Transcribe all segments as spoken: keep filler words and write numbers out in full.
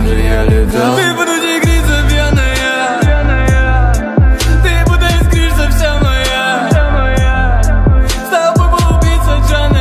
кем же я летал. Ты буду тигрица пьяная, ты будто искришься вся моя, с тобой был убийца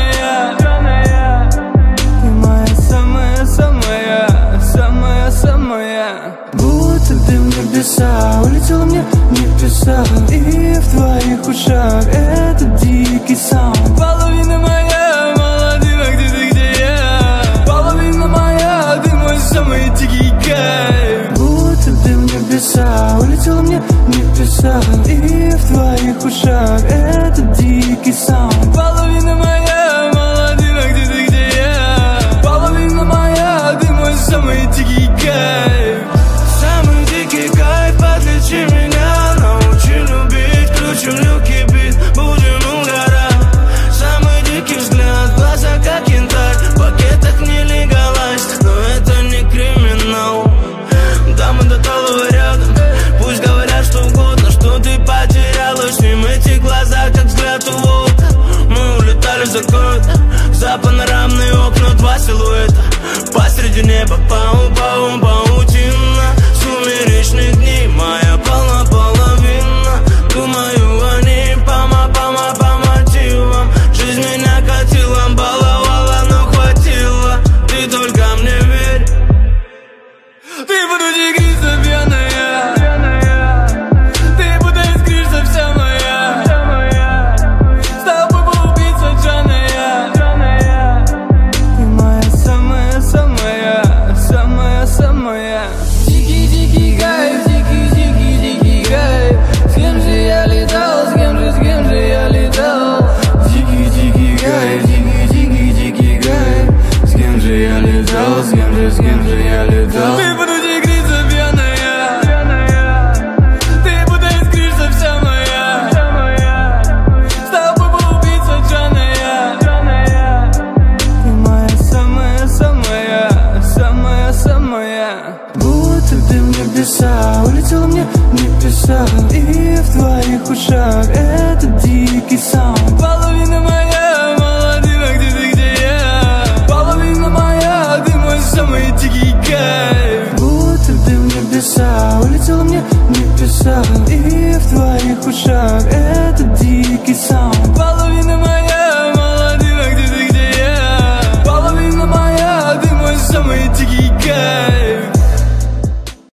Джаная. Ты моя самая-самая, самая-самая. Будто ты в небеса, улетела мне в небеса, и в твоих ушах этот дикий саунд. Половина моя, молодина, где ты, где я? Половина моя, ты мой самый дикий кайф. Будто ты в небеса, улетела мне в небеса, и в твоих ушах этот дикий саунд. Половина моя, молодина, где ты, где я? Половина моя, ты мой самый дикий кайф. Самый дикий кайф, подлечи меня, научи любить, включим люки бит, будем угорать. Самый дикий взгляд, глаза как янтарь, в пакетах не легалайз, но это не криминал. Да, мы до талого рядом, пусть говорят что угодно, что ты потерялась. С ним эти глаза, как взгляд у волка. Мы улетали за город, за панорамные окна, два силуэта посреди неба, пау-пау, паутина сумеречных дней, моя полна половина. Думаю о ней пома-пома по мотивам. Жизнь меня катила, баловала, но хватило. Ты только мне верь. Ты буду тигрица пьяная, ты будто искришься вся моя, с тобой был убийца Джаная. Ты моя самая-самая, самая-самая. Дикий-дикий кайф, дикий-дикий-дикий кайф. С кем же я летал, с кем же, с кем же я летал? Дикий-дикий кайф, дикий-дикий-дикий кайф. С кем же я летал, с кем же, с кем же я летал. Ты буду тигрица пьяная, ты будто искришься вся моя, с тобой был убийца Джаная. Ты моя самая-самая, самая-самая. Будто ты в небеса, улетела мне в небеса, и в твоих ушах этот дикий саунд.